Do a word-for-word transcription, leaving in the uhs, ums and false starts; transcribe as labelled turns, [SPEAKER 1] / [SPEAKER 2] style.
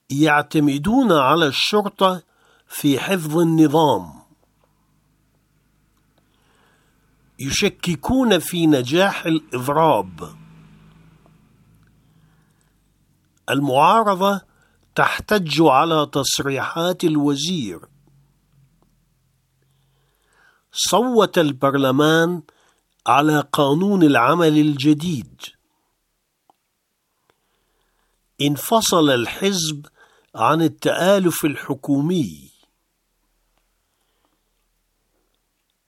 [SPEAKER 1] يعتمدون على الشرطة في حفظ النظام، يشككون في نجاح الإضراب. المعارضة تحتج على تصريحات الوزير. صوت البرلمان على قانون العمل الجديد. انفصل الحزب عن التآلف الحكومي.